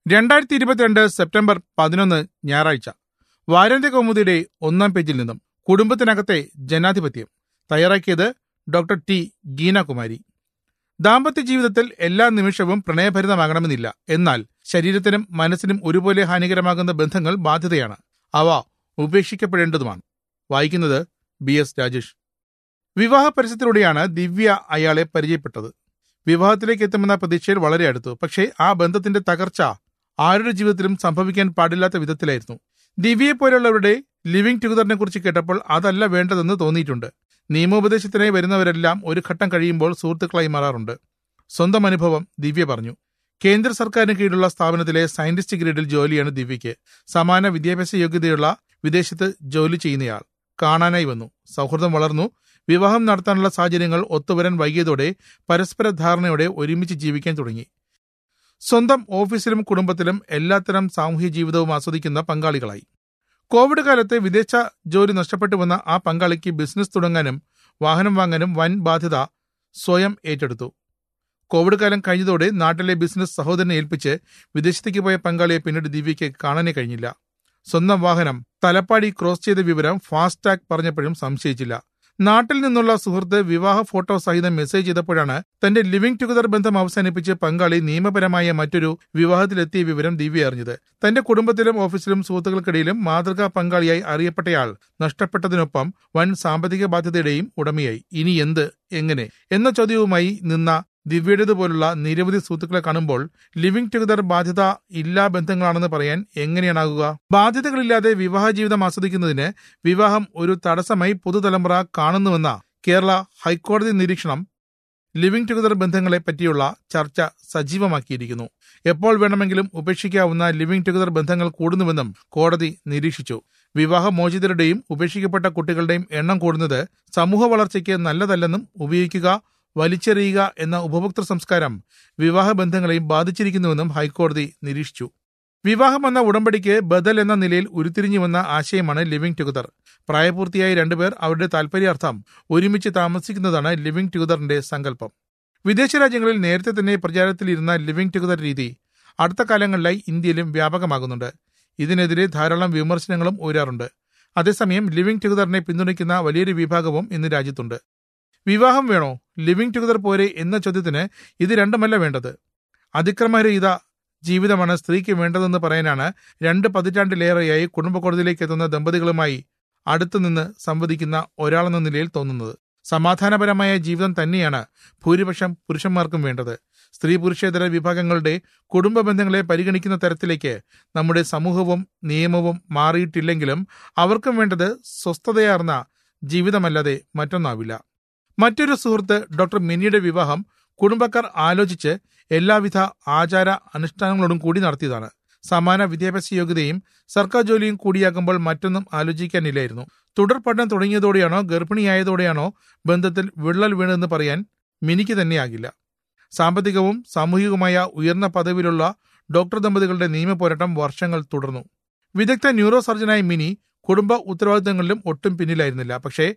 2022 September 11 ഞായറാഴ്ച. വാരാന്ത്യ കൗമുദിയുടെ 1-ാം പേജിൽ നിന്നും കുടുംബത്തിനകത്തെ ജനാധിപത്യം. തയ്യാറാക്കിയത് ഡോക്ടർ ടി ഗീനാകുമാരി. ദാമ്പത്യ ജീവിതത്തിൽ എല്ലാ നിമിഷവും പ്രണയഭരിതമാകണമെന്നില്ല. എന്നാൽ ശരീരത്തിനും മനസ്സിനും ഒരുപോലെ ഹാനികരമാകുന്ന ബന്ധങ്ങൾ ബാധ്യതയാണ്. അവ ഉപേക്ഷിക്കപ്പെടേണ്ടതുമാണ്. വായിക്കുന്നത് BS രാജേഷ്. വിവാഹ പരസ്യത്തിലൂടെയാണ് ദിവ്യ അയാളെ പരിചയപ്പെട്ടത്. വിവാഹത്തിലേക്ക് എത്തുമെന്ന പ്രതീക്ഷയിൽ വളരെ അടുത്തു. പക്ഷേ ആ ബന്ധത്തിന്റെ തകർച്ച ആരുടെ ജീവിതത്തിലും സംഭവിക്കാൻ പാടില്ലാത്ത വിധത്തിലായിരുന്നു. ദിവ്യയെ പോലുള്ളവരുടെ ലിവിംഗ് ടുഗദറിനെ കുറിച്ച് കേട്ടപ്പോൾ അതല്ല വേണ്ടതെന്ന് തോന്നിയിട്ടുണ്ട്. നിയമോപദേശത്തിനായി വരുന്നവരെല്ലാം ഒരു ഘട്ടം കഴിയുമ്പോൾ സുഹൃത്തുക്കളായി മാറാറുണ്ട്. സ്വന്തം അനുഭവം ദിവ്യ പറഞ്ഞു. കേന്ദ്ര സർക്കാരിന് കീഴിലുള്ള സ്ഥാപനത്തിലെ സയന്റിസ്റ്റ് ഗ്രേഡിൽ ജോലിയാണ് ദിവ്യയ്ക്ക്. സമാന വിദ്യാഭ്യാസ യോഗ്യതയുള്ള വിദേശത്ത് ജോലി ചെയ്യുന്നയാൾ കാണാനായി വന്നു. സൗഹൃദം വളർന്നു. വിവാഹം നടത്താനുള്ള സാഹചര്യങ്ങൾ ഒത്തുവരാൻ വൈകിയതോടെ പരസ്പര ധാരണയോടെ ഒരുമിച്ച് ജീവിക്കാൻ തുടങ്ങി. സ്വന്തം ഓഫീസിലും കുടുംബത്തിലും എല്ലാത്തരം സാമൂഹ്യ ജീവിതവും ആസ്വദിക്കുന്ന പങ്കാളികളായി. കോവിഡ് കാലത്ത് വിദേശ ജോലി നഷ്ടപ്പെട്ടു വന്ന ആ പങ്കാളിക്ക് ബിസിനസ് തുടങ്ങാനും വാഹനം വാങ്ങാനും വൻ ബാധ്യത സ്വയം ഏറ്റെടുത്തു. കോവിഡ് കാലം കഴിഞ്ഞതോടെ നാട്ടിലെ ബിസിനസ് സഹോദരനെ ഏൽപ്പിച്ച് വിദേശത്തേക്ക് പോയ പങ്കാളിയെ പിന്നീട് ദിവ്യയ്ക്ക് കാണാനേ കഴിഞ്ഞില്ല. സ്വന്തം വാഹനം തലപ്പാടി ക്രോസ് ചെയ്ത വിവരം ഫാസ്ടാഗ് പറഞ്ഞപ്പോഴും സംശയിച്ചില്ല. നാട്ടിൽ നിന്നുള്ള സുഹൃത്ത് വിവാഹ ഫോട്ടോ സഹിതം മെസ്സേജ് ചെയ്തപ്പോഴാണ് തന്റെ ലിവിംഗ് ടുഗദർ ബന്ധം അവസാനിപ്പിച്ച് പങ്കാളി നിയമപരമായ മറ്റൊരു വിവാഹത്തിലെത്തിയ വിവരം ദിവ്യ അറിഞ്ഞത്. തന്റെ കുടുംബത്തിലും ഓഫീസിലും സുഹൃത്തുക്കൾക്കിടയിലും മാതൃകാ പങ്കാളിയായി അറിയപ്പെട്ടയാൾ നഷ്ടപ്പെട്ടതിനൊപ്പം വൻ സാമ്പത്തിക ബാധ്യതയുടെയും ഉടമയായി. ഇനി എന്ത്, എങ്ങനെ എന്ന ചോദ്യവുമായി നിന്ന ദിവ്യയുടേതുപോലുള്ള നിരവധി സുഹൃത്തുക്കളെ കാണുമ്പോൾ ലിവിംഗ് ടുഗദർ ബാധ്യത ഇല്ലാ ബന്ധങ്ങളാണെന്ന് പറയാൻ എങ്ങനെയാണാകുക? ബാധ്യതകളില്ലാതെ വിവാഹ ജീവിതം ആസ്വദിക്കുന്നതിന് വിവാഹം ഒരു തടസ്സമായി പുതുതലമുറ കാണുന്നുവെന്ന കേരള ഹൈക്കോടതി നിരീക്ഷണം ലിവിംഗ് ടുഗദർ ബന്ധങ്ങളെ പറ്റിയുള്ള ചർച്ച സജീവമാക്കിയിരിക്കുന്നു. എപ്പോൾ വേണമെങ്കിലും ഉപേക്ഷിക്കാവുന്ന ലിവിംഗ് ടുഗദർ ബന്ധങ്ങൾ കൂടുന്നുവെന്നും കോടതി നിരീക്ഷിച്ചു. വിവാഹമോചിതരുടെയും ഉപേക്ഷിക്കപ്പെട്ട കുട്ടികളുടെയും എണ്ണം കൂടുന്നത് സമൂഹ വളർച്ചയ്ക്ക് നല്ലതല്ലെന്നും ഉപയോഗിക്കുക, വലിച്ചെറിയുക എന്ന ഉപഭോക്തൃ സംസ്കാരം വിവാഹ ബന്ധങ്ങളെയും ബാധിച്ചിരിക്കുന്നുവെന്നും ഹൈക്കോടതി നിരീക്ഷിച്ചു. വിവാഹം എന്ന ഉടമ്പടിക്ക് ബദൽ എന്ന നിലയിൽ ഉരുത്തിരിഞ്ഞു വന്ന ആശയമാണ് ലിവിംഗ് ടുഗദർ. പ്രായപൂർത്തിയായ രണ്ടുപേർ അവരുടെ താൽപര്യാർത്ഥം ഒരുമിച്ച് താമസിക്കുന്നതാണ് ലിവിംഗ് ടുഗദറിന്റെ സങ്കല്പം. വിദേശ രാജ്യങ്ങളിൽ നേരത്തെ തന്നെ പ്രചാരത്തിലിരുന്ന ലിവിംഗ് ടുഗദർ രീതി അടുത്ത കാലങ്ങളിലായി ഇന്ത്യയിലും വ്യാപകമാകുന്നുണ്ട്. ഇതിനെതിരെ ധാരാളം വിമർശനങ്ങളും ഉയരാറുണ്ട്. അതേസമയം ലിവിംഗ് ടുഗദറിനെ പിന്തുണയ്ക്കുന്ന വലിയൊരു വിഭാഗവും ഇന്ന് രാജ്യത്തുണ്ട്. വിവാഹം വേണോ, ലിവിംഗ് ടുഗദർ പോരെ എന്ന ചോദ്യത്തിന് ഇത് രണ്ടുമല്ല വേണ്ടത്. അതിക്രമരഹിത ജീവിതമാണ് സ്ത്രീക്ക് വേണ്ടതെന്ന് പറയാനാണ് 2 പതിറ്റാണ്ടിലേറെയായി കുടുംബ കോടതിയിലേക്ക് എത്തുന്ന ദമ്പതികളുമായി അടുത്തുനിന്ന് സംവദിക്കുന്ന ഒരാളെന്ന നിലയിൽ തോന്നുന്നത്. സമാധാനപരമായ ജീവിതം തന്നെയാണ് ഭൂരിപക്ഷം പുരുഷന്മാർക്കും വേണ്ടത്. സ്ത്രീ പുരുഷേതര വിഭാഗങ്ങളുടെ കുടുംബ ബന്ധങ്ങളെ പരിഗണിക്കുന്ന തരത്തിലേക്ക് നമ്മുടെ സമൂഹവും നിയമവും മാറിയിട്ടില്ലെങ്കിലും അവർക്കും വേണ്ടത് സ്വസ്ഥതയാർന്ന ജീവിതമല്ലാതെ മറ്റൊന്നാവില്ല. മറ്റൊരു സുഹൃത്ത് ഡോക്ടർ മിനിയുടെ വിവാഹം കുടുംബക്കാർ ആലോചിച്ച് എല്ലാവിധ ആചാര അനുഷ്ഠാനങ്ങളോടും കൂടി നടത്തിയതാണ്. സമാന വിദ്യാഭ്യാസ യോഗ്യതയും സർക്കാർ ജോലിയും കൂടിയാകുമ്പോൾ മറ്റൊന്നും ആലോചിക്കാനില്ലായിരുന്നു. തുടർ പഠനം തുടങ്ങിയതോടെയാണോ ഗർഭിണിയായതോടെയാണോ ബന്ധത്തിൽ വിള്ളൽ വീണതെന്ന് പറയാൻ മിനിക്ക് തന്നെയാകില്ല. സാമ്പത്തികവും സാമൂഹികവുമായ ഉയർന്ന പദവിയിലുള്ള ഡോക്ടർ ദമ്പതികളുടെ നിയമ പോരാട്ടം വർഷങ്ങൾ തുടർന്നു. വിദഗ്ധ ന്യൂറോ സർജനായ മിനി കുടുംബ ഉത്തരവാദിത്തങ്ങളിലും ഒട്ടും പിന്നിലായിരുന്നില്ല.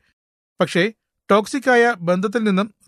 പക്ഷേ ടോക്സിക്കായ ബന്ധത്തിൽ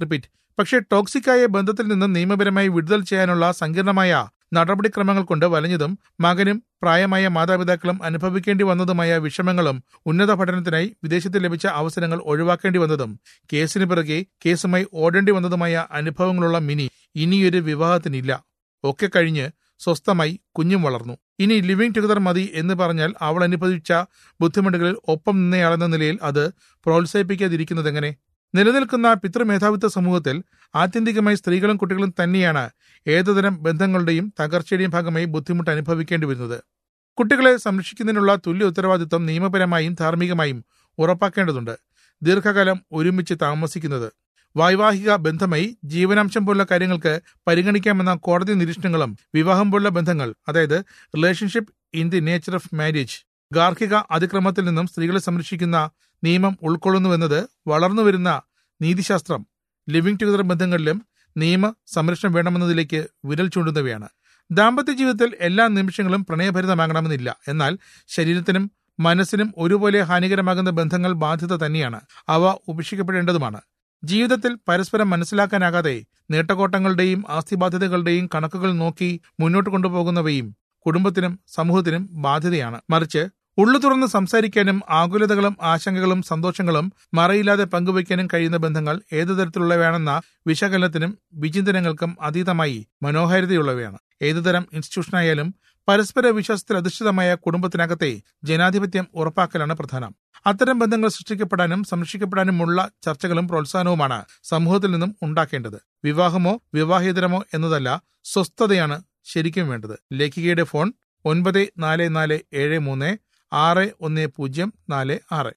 നിന്നും നിയമപരമായി വിടുതൽ ചെയ്യാനുള്ള സങ്കീർണമായ നടപടിക്രമങ്ങൾ കൊണ്ട് വലഞ്ഞതും മകനും പ്രായമായ മാതാപിതാക്കളും അനുഭവിക്കേണ്ടി വന്നതുമായ വിഷമങ്ങളും ഉന്നത പഠനത്തിനായി വിദേശത്ത് ലഭിച്ച അവസരങ്ങൾ ഒഴിവാക്കേണ്ടി വന്നതും കേസിന് പിറകെ കേസുമായി ഓടേണ്ടി വന്നതുമായ അനുഭവങ്ങളുള്ള മിനി ഇനിയൊരു വിവാഹത്തിനില്ല. ഒക്കെ കഴിഞ്ഞ് സ്വസ്ഥമായി കുഞ്ഞും വളർന്നു. ഇനി ലിവിംഗ് ടുഗദർ മതി എന്ന് പറഞ്ഞാൽ അവൾ അനുഭവിച്ച ബുദ്ധിമുട്ടുകളിൽ ഒപ്പം നിന്നയാളെന്ന നിലയിൽ അത് പ്രോത്സാഹിപ്പിക്കാതിരിക്കുന്നതെങ്ങനെ? നിലനിൽക്കുന്ന പിതൃമേധാവിത്വ സമൂഹത്തിൽ ആത്യന്തികമായി സ്ത്രീകളും കുട്ടികളും തന്നെയാണ് ഏതുതരം ബന്ധങ്ങളുടെയും തകർച്ചയുടെയും ഭാഗമായി ബുദ്ധിമുട്ട് അനുഭവിക്കേണ്ടി വരുന്നത്. കുട്ടികളെ സംരക്ഷിക്കുന്നതിനുള്ള തുല്യ ഉത്തരവാദിത്വം നിയമപരമായും ധാർമ്മികമായും ഉറപ്പാക്കേണ്ടതുണ്ട്. ദീർഘകാലം ഒരുമിച്ച് താമസിക്കുന്നത് വൈവാഹിക ബന്ധമായി ജീവനാംശം പോലുള്ള കാര്യങ്ങൾക്ക് പരിഗണിക്കാമെന്ന കോടതി നിരീക്ഷണങ്ങളും വിവാഹം പോലുള്ള ബന്ധങ്ങൾ, അതായത് relationship in the nature of marriage, ഗാർഹിക അതിക്രമത്തിൽ നിന്നും സ്ത്രീകളെ സംരക്ഷിക്കുന്ന നിയമം ഉൾക്കൊള്ളുന്നുവെന്നത് വളർന്നുവരുന്ന നീതിശാസ്ത്രം ലിവിംഗ് ടുഗദർ ബന്ധങ്ങളിലും നിയമ സംരക്ഷണം വേണമെന്നതിലേക്ക് വിരൽ ചൂണ്ടുന്നവയാണ്. ദാമ്പത്യ ജീവിതത്തിൽ എല്ലാ നിമിഷങ്ങളും പ്രണയഭരിതമാകണമെന്നില്ല. എന്നാൽ ശരീരത്തിനും മനസ്സിനും ഒരുപോലെ ഹാനികരമാകുന്ന ബന്ധങ്ങൾ ബാധ്യത തന്നെയാണ്. അവ ഉപേക്ഷിക്കപ്പെടേണ്ടതുമാണ്. ജീവിതത്തിൽ പരസ്പരം മനസ്സിലാക്കാനാകാതെ നേട്ടക്കോട്ടങ്ങളുടെയും ആസ്തിബാധ്യതകളുടെയും കണക്കുകൾ നോക്കി മുന്നോട്ട് കൊണ്ടുപോകുന്നവയും കുടുംബത്തിനും സമൂഹത്തിനും ബാധ്യതയാണ്. മറിച്ച് ഉള്ളു തുറന്ന് സംസാരിക്കാനും ആകുലതകളും ആശങ്കകളും സന്തോഷങ്ങളും മറയില്ലാതെ പങ്കുവയ്ക്കാനും കഴിയുന്ന ബന്ധങ്ങൾ ഏതു തരത്തിലുള്ളവയാണെന്ന വിശകലനത്തിനും വിചിന്തനങ്ങൾക്കും അതീതമായി മനോഹാരിതയുള്ളവയാണ്. ഏതുതരം ഇൻസ്റ്റിറ്റ്യൂഷനായാലും പരസ്പര വിശ്വാസത്തിൽ അധിഷ്ഠിതമായ കുടുംബത്തിനകത്തെ ജനാധിപത്യം ഉറപ്പാക്കലാണ് പ്രധാനം. അത്തരം ബന്ധങ്ങൾ സൃഷ്ടിക്കപ്പെടാനും സംരക്ഷിക്കപ്പെടാനുമുള്ള ചർച്ചകളും പ്രോത്സാഹനവുമാണ് സമൂഹത്തിൽ നിന്നും ഉണ്ടാക്കേണ്ടത്. വിവാഹമോ വിവാഹേതരമോ എന്നതല്ല, സ്വസ്ഥതയാണ് ശരിക്കും വേണ്ടത്. ലേഖികയുടെ ഫോൺ 9447361046.